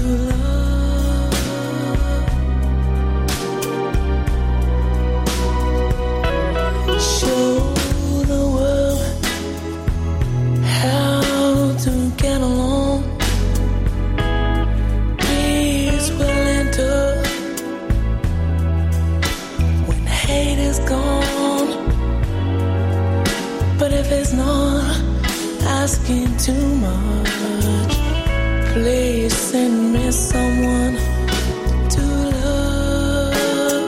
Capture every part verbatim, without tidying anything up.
Asking too much. Please send me someone to love.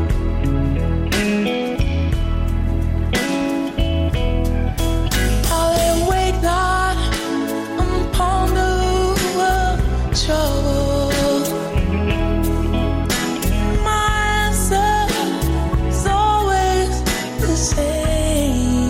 I'll lay awake night and ponder over trouble. My answer is always the same.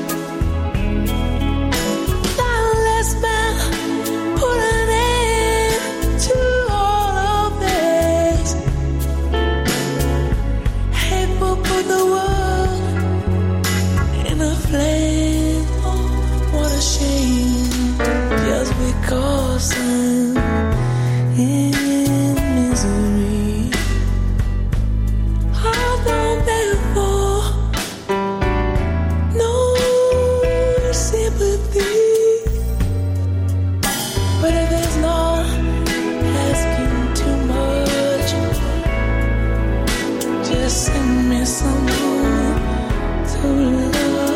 Because I'm in misery, I don't beg for no sympathy. But if it's not asking too much, just send me someone to love.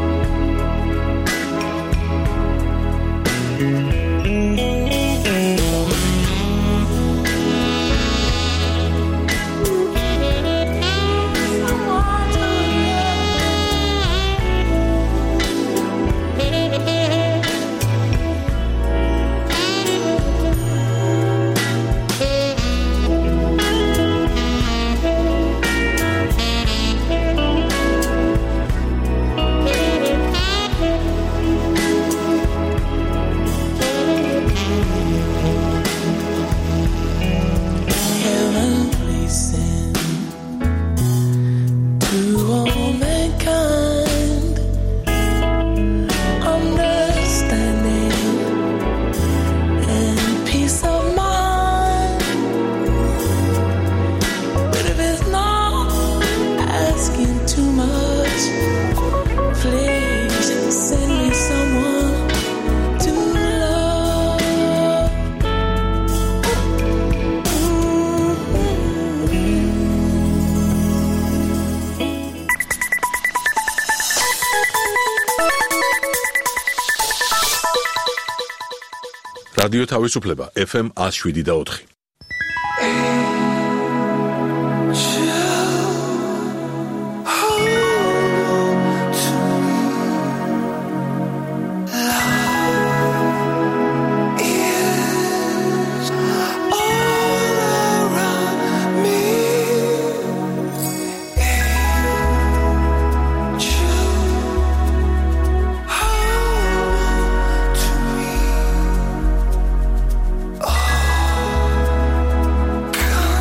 რადიო თავისუფლება ეფ ემ one oh seven და four. Come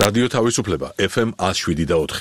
რადიო თავისუფლება ეფ ემ one oh seven და four.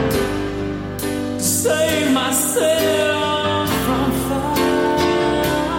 Save myself from fire.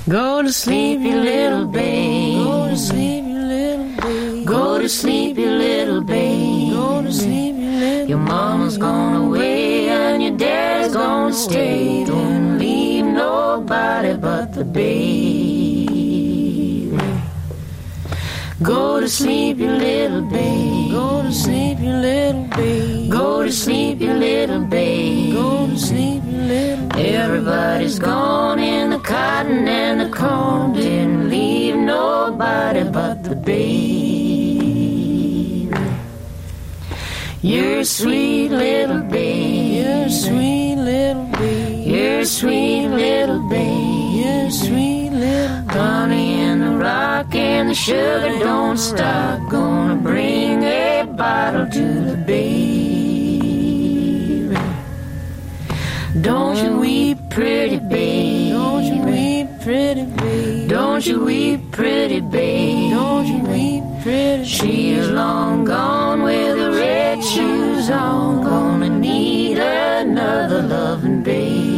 Go to sleep, you little babe. Go to sleep, you little babe. Go to sleep, you little babe. Go to sleep, you little. Your mama's gone away and your dad's gonna stay. Don't leave nobody but the baby. Go to sleep, you little babe. Go to sleep, you little babe. Go to sleep, you little babe. Go to sleep, you little babe. Everybody's gone in the cotton and the corn. Didn't leave nobody but the baby. You're a sweet little babe. You're a sweet little babe. You're a sweet little babe. You're a sweet little babe. Honey in the rock and the sugar don't stop. Gonna bring a bottle to the baby. Don't you weep, pretty babe. Don't you weep, pretty babe. Don't you weep, pretty babe. Don't you weep, pretty babe. She is long gone with the red shoes on. Gonna need another loving baby.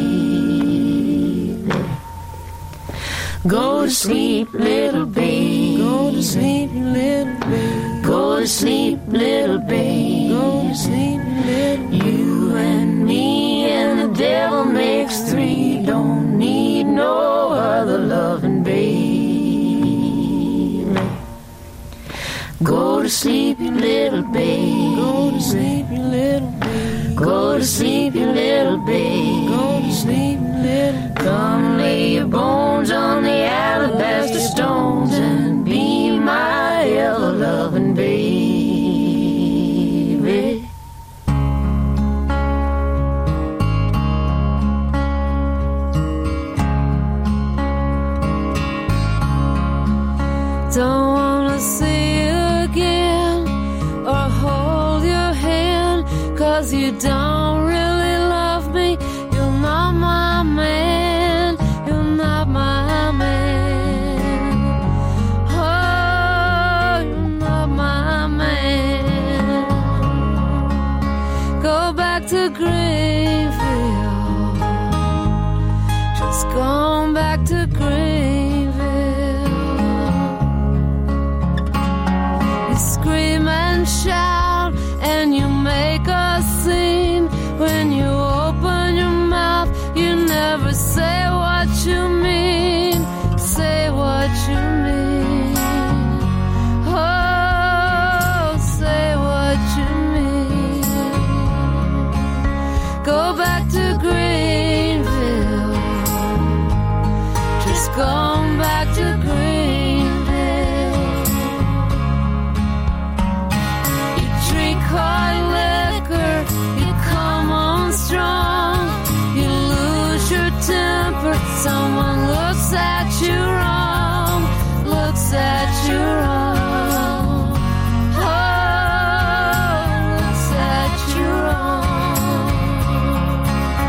Go to sleep, little babe. Go to sleep, little babe. Go to sleep, little babe. Go to sleep, little babe. You and me and the devil makes three. Don't need no other loving babe. Go to sleep, you little babe. Go to sleep, you little babe. Go to sleep, you little babe. Go to sleep, you little babe. Come lay your bones on the alabaster stones and be my ever loving baby. Don't wanna see you again or hold your hand, 'cause you don't really love me. You're not my man, you're not my man. Oh, you're not my man. Go back to Greenville, just going back to Greenville. You scream and shout and you make a scene. When you open your mouth, you never say what you mean. Say what you mean. Oh, say what you mean. Go back to Greenville, just going back to Greenville. You drink hard liquor, you come on strong, you lose your temper. Someone looks at you wrong, looks at you wrong. Oh, looks at you wrong.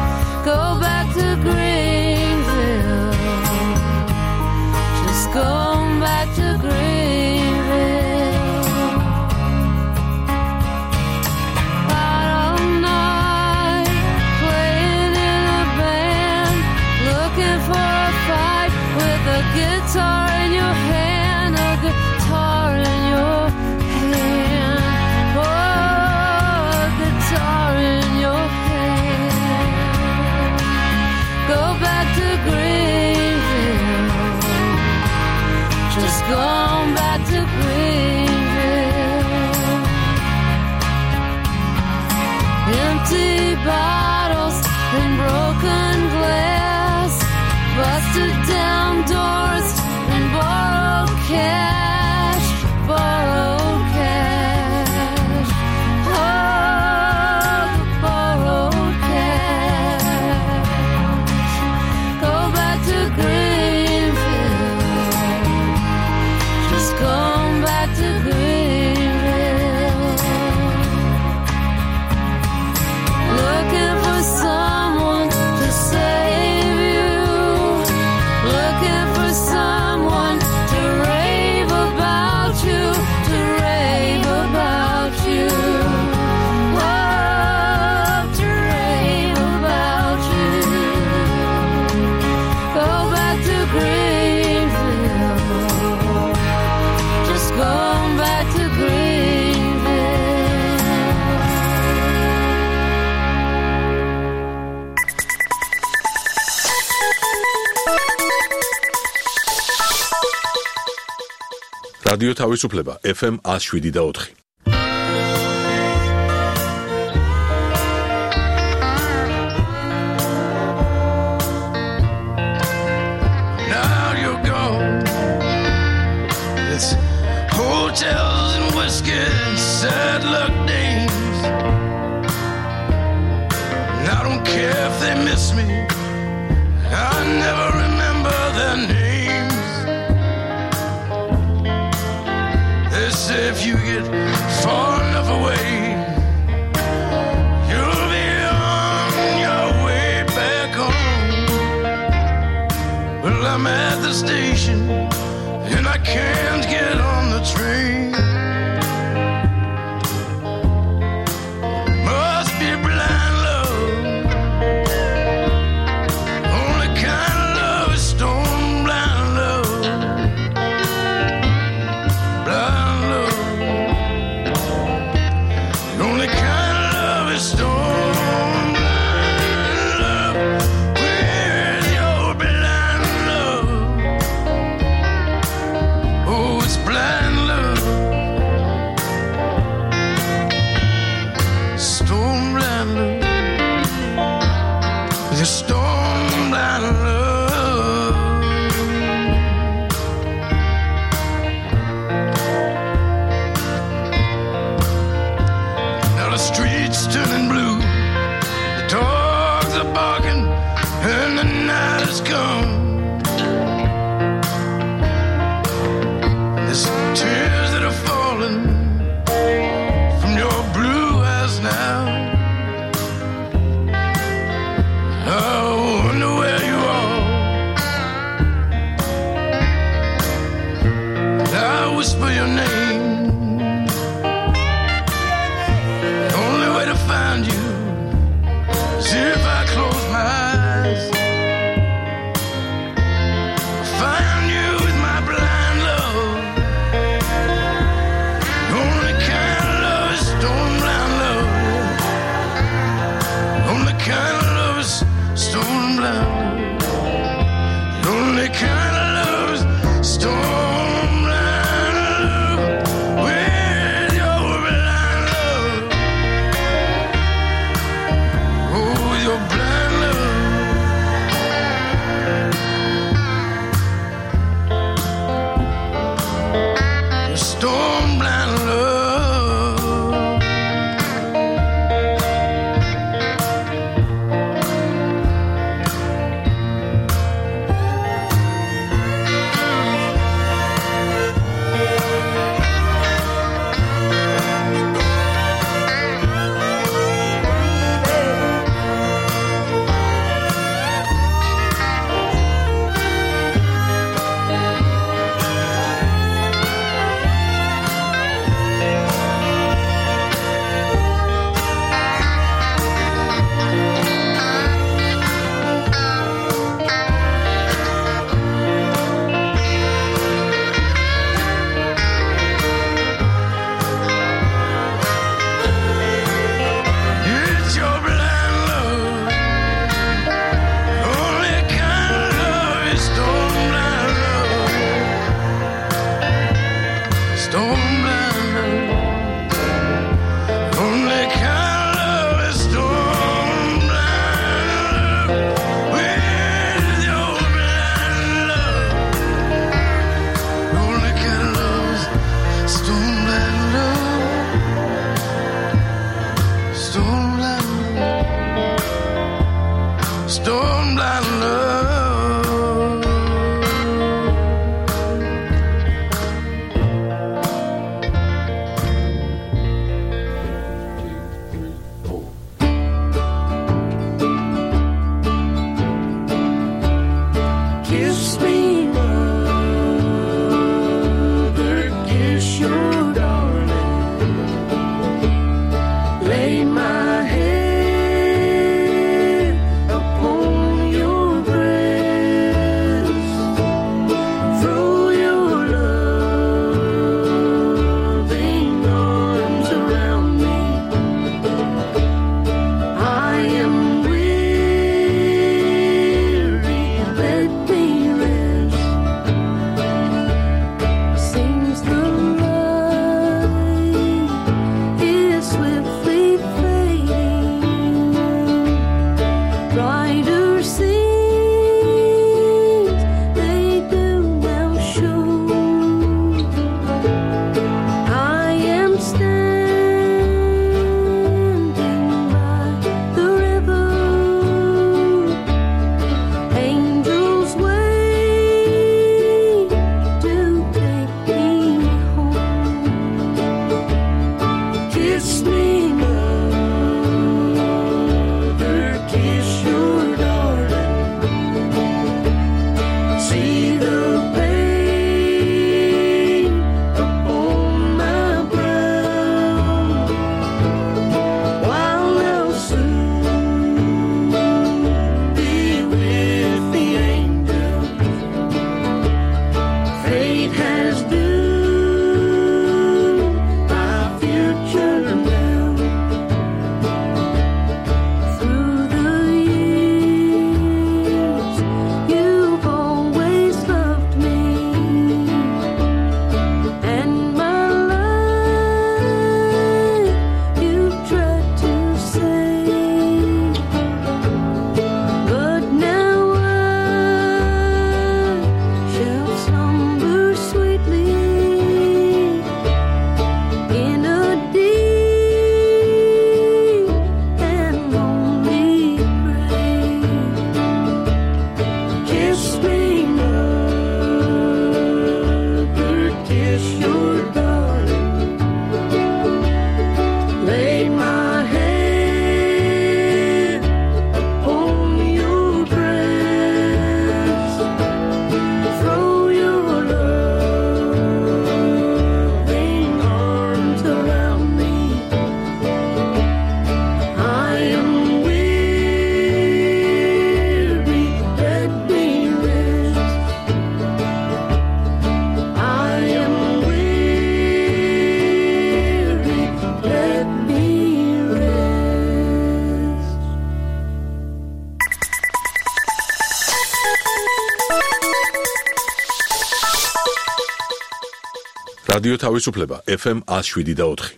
რადიო თავისუფლება ეფ ემ one oh seven და four. Now you're gone. It's hotels and whiskey and sad luck days. And I don't care if they miss me. I never remember their names. They say if you get far enough away, you'll be on your way back home. Well, I'm at the station and I can't get on the train. Must be blind love. Only kind of love is stone blind love. Blind love. The only kind of love is stone blind love. Where's your blind love? Oh, it's blind love. Stone blind love. The stone blind love. Now the streets turning blue, the dogs are barking, and the night has come. There's tears that are falling from your blue eyes now. I wonder where you are. I whisper your name. The only way to find you is if I close my eyes. Find you with my blind love. The only kind of love is stone blind love. The only kind of love is stone blind love. The only kind of love is stone blind love. Where's your blind love? Oh, your blind love. Your stone blind love. It's your blind love. Only kind of love is stone blind love. Stone blind love. Only kind of love is stone blind love. Where's your blind love? Only kind of love is stone blind love. Stone blind love. Stone blind love. Kiss me, mother, kiss your darling. Lay my head upon your breast. რადიო თავისუფლება ეფ ემ one oh seven და four.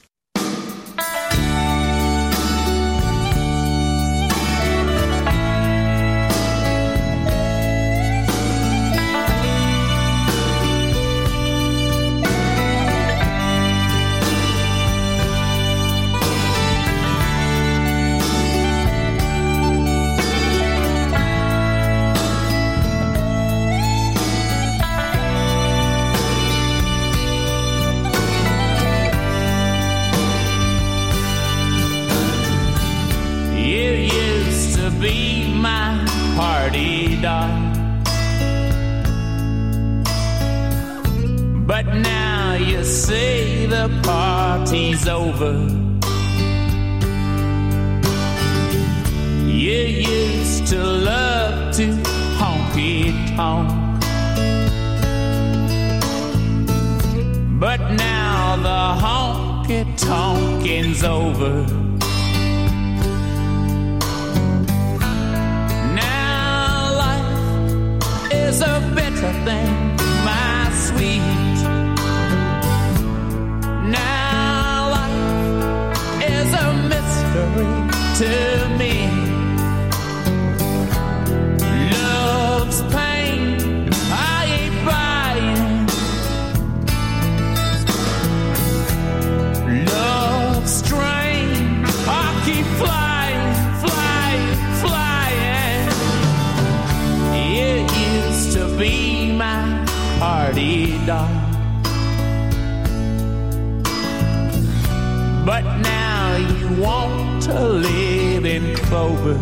But now you say the party's over. You used to love to honky-tonk, but now the honky-tonking's over. Now life is a better thing, my sweet. To me, love's pain, I ain't buying. Love's strain, I keep flying, flying, flying. It used to be my party doll, but now you want to live in clover.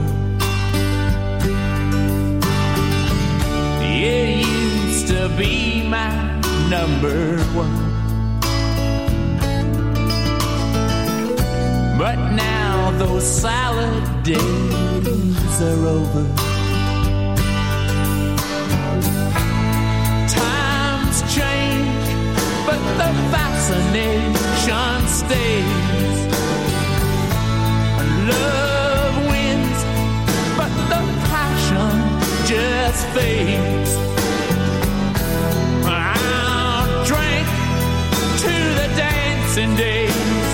It used to be my number one, but now those salad days are over. Times change, but the fascination stays. Love wins, but the passion just fades. I'll drink to the dancing days.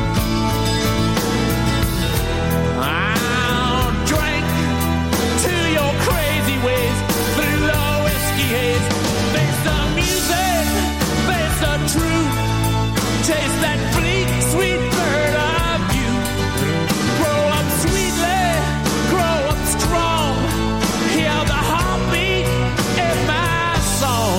I'll drink to your crazy ways through the whiskey haze. Face the music, face the truth. Taste that bleak, sweet bird of you. Grow up sweetly, grow up strong. Hear the heartbeat in my song.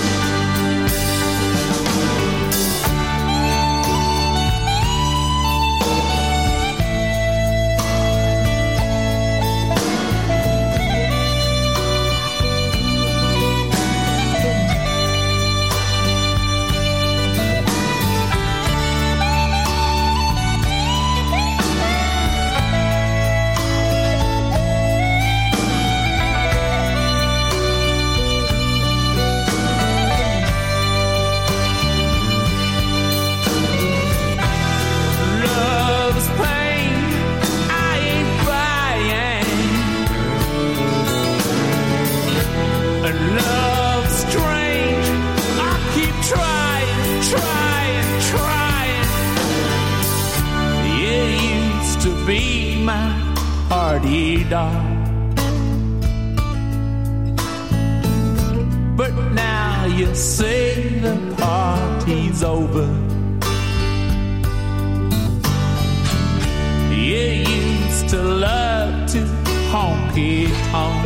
Love's pain, I ain't buying. And love's strange, I keep trying, trying, trying. It used to be my party doll, but now you say the party's over. You used to love to honky-tonk,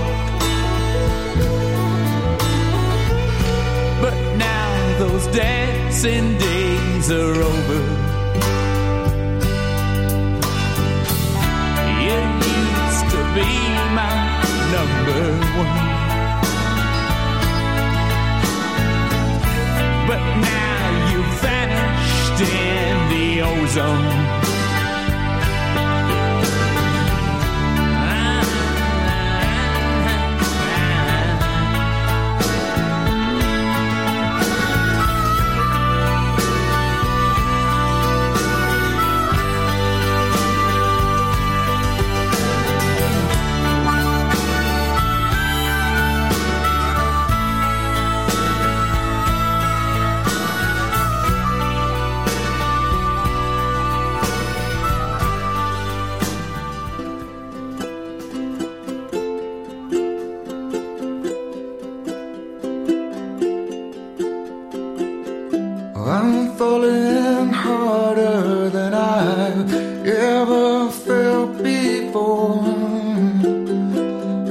but now those dancing days are over. You used to be my number one, but now you vanished in the ozone.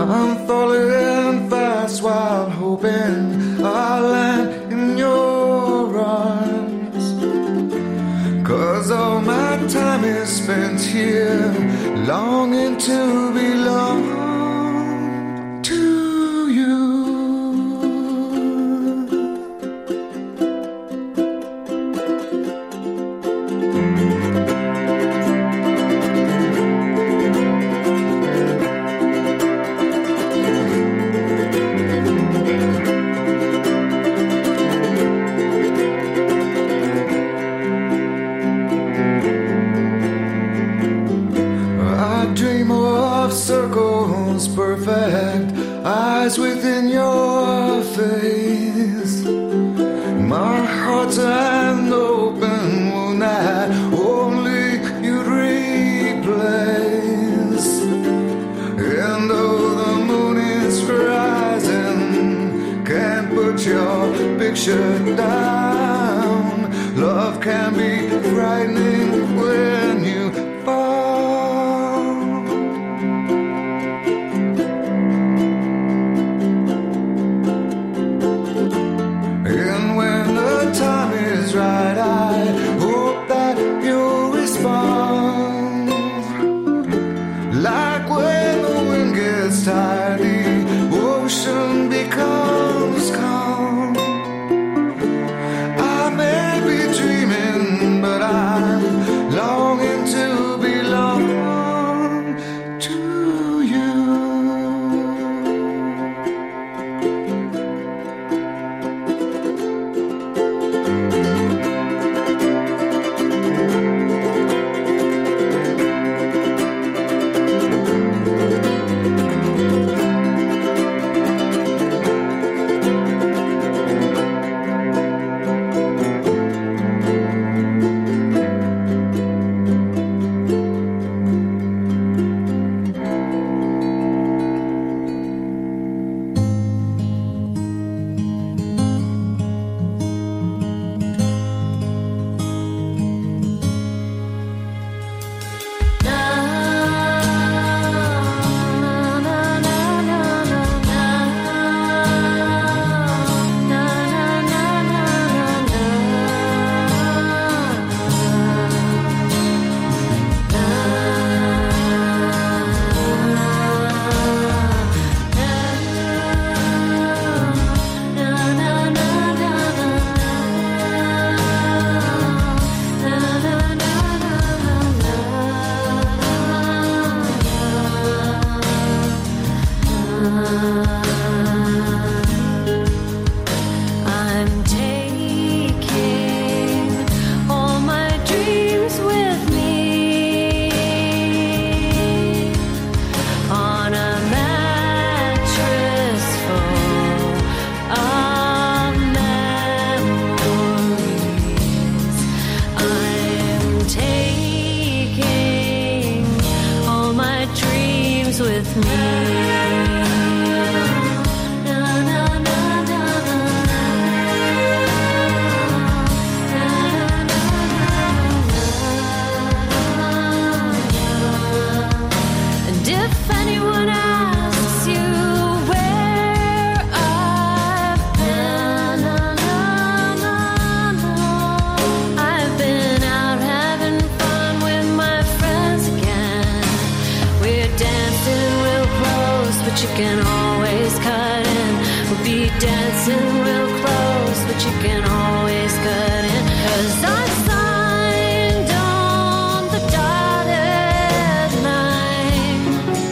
I'm falling fast while hoping I'll land in your arms. 'Cause all my time is spent here, longing to belong to you. Circles perfect, eyes within your face. My heart's an open wound that only you'd replace. And though the moon is rising, can't put your picture down. Love can be frightening when you fall. Right, I hope that you'll respond. Like when the wind gets tired, the ocean becomes calm. I may be dreaming, but I'm longing to belong to you. With me. And if anyone asks you where I've been, I've been out having fun with my friends again. We're dancing real close, but you can always cut in. We'll be dancing real close, but you can always cut in. 'Cause I signed on the dotted line,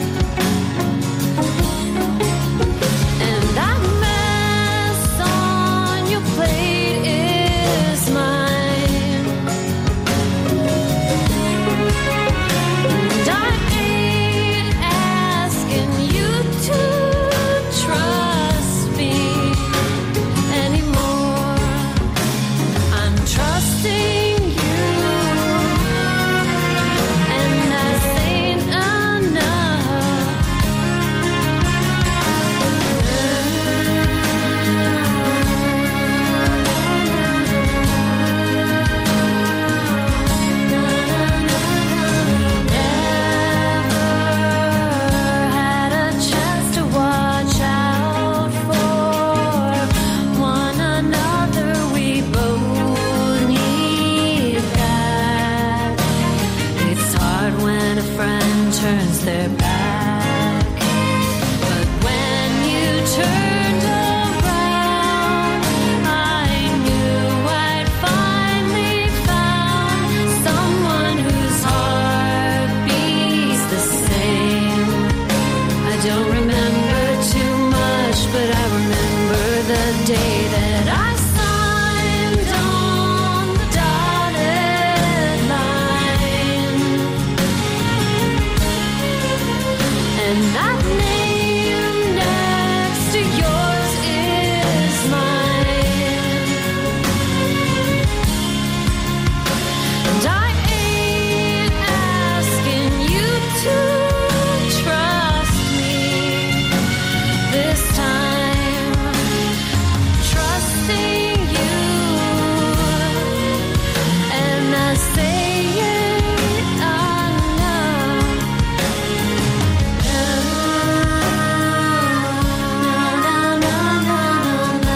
and that mess on your plate is mine. And I ain't asking you to trust me. don't remember too much, but I remember the day that I signed on the dotted line. And that name next to yours is mine. And I ain't asking you to trust me this time. Trusting you, and I say it enough. Na na na na na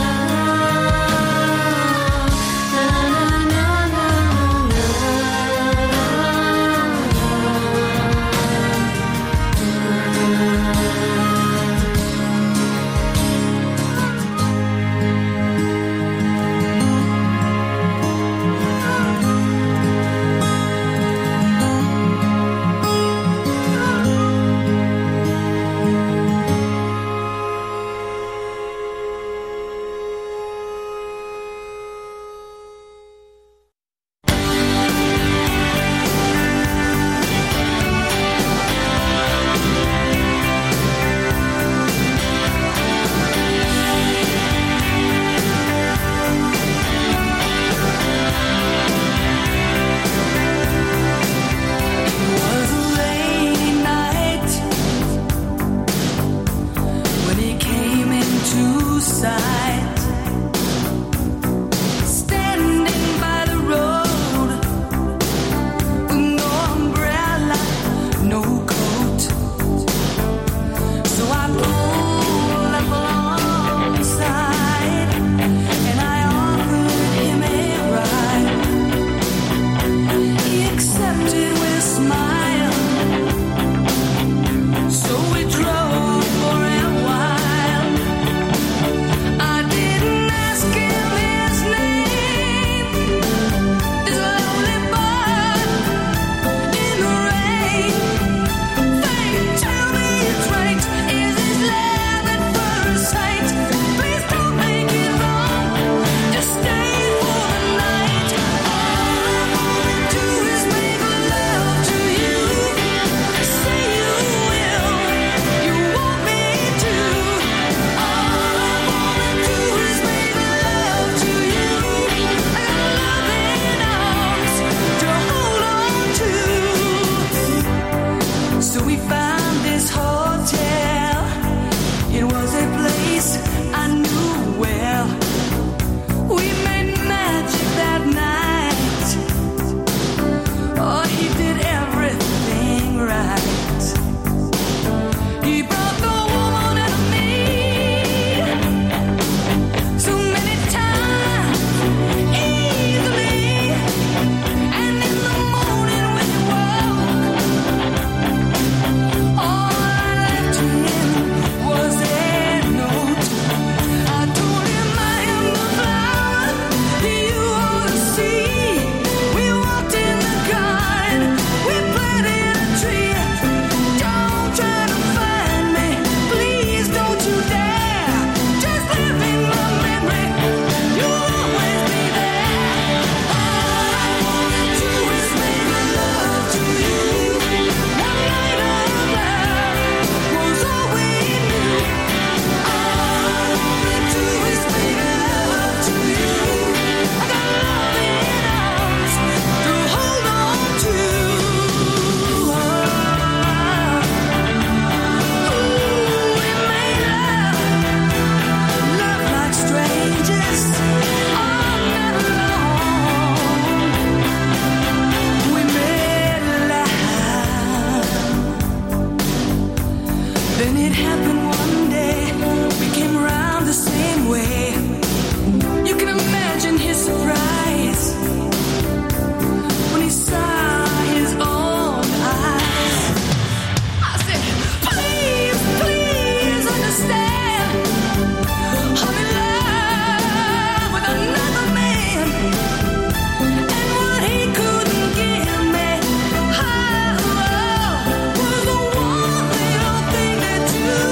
To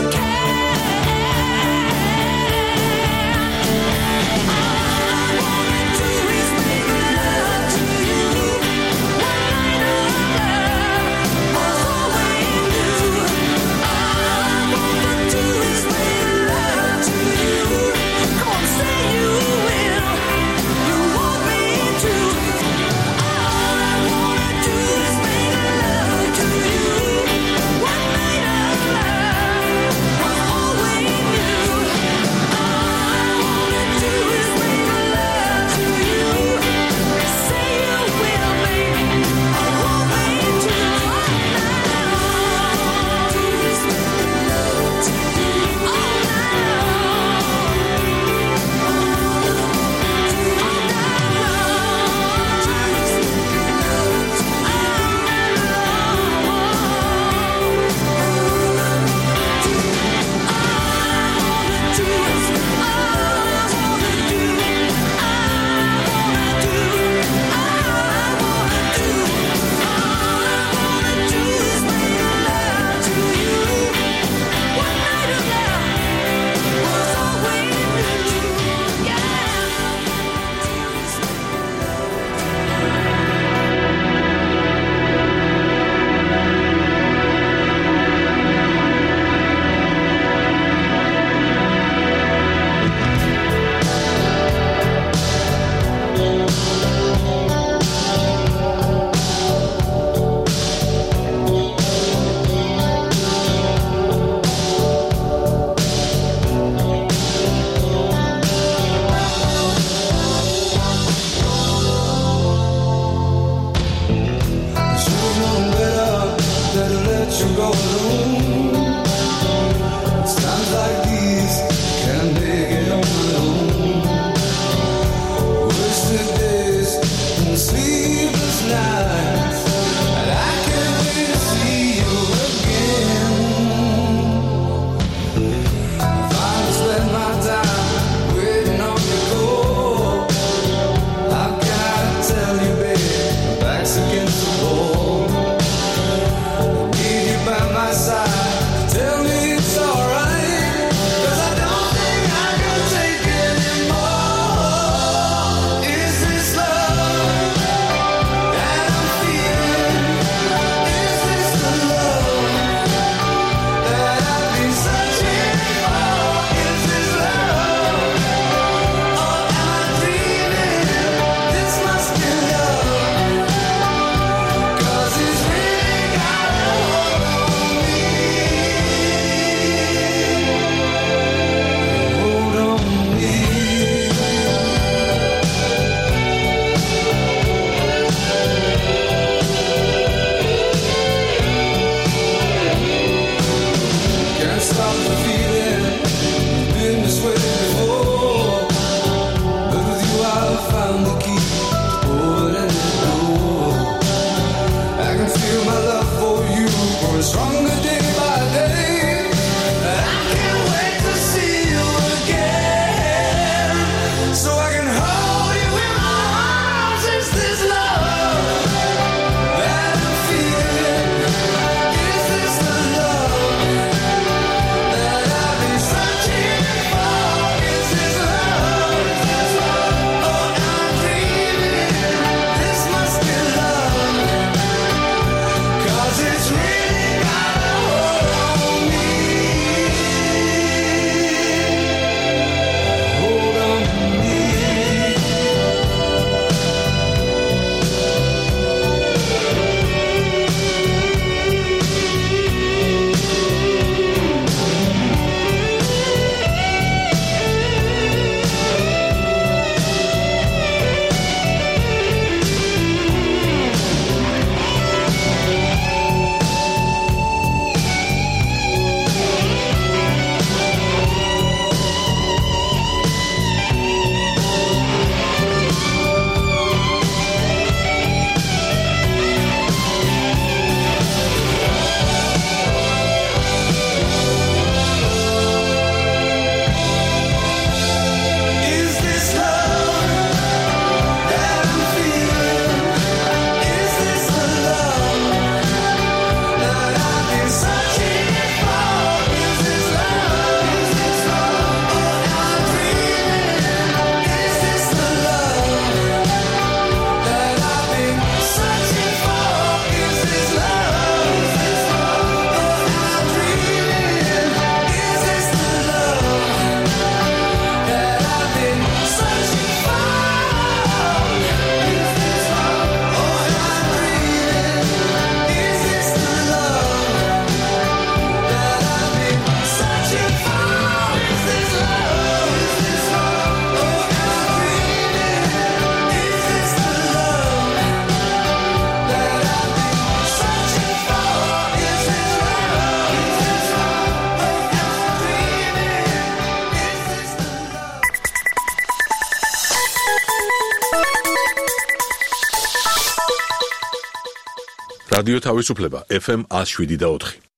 რადიო თავისუფლება, ეფ ემ one oh seven point four.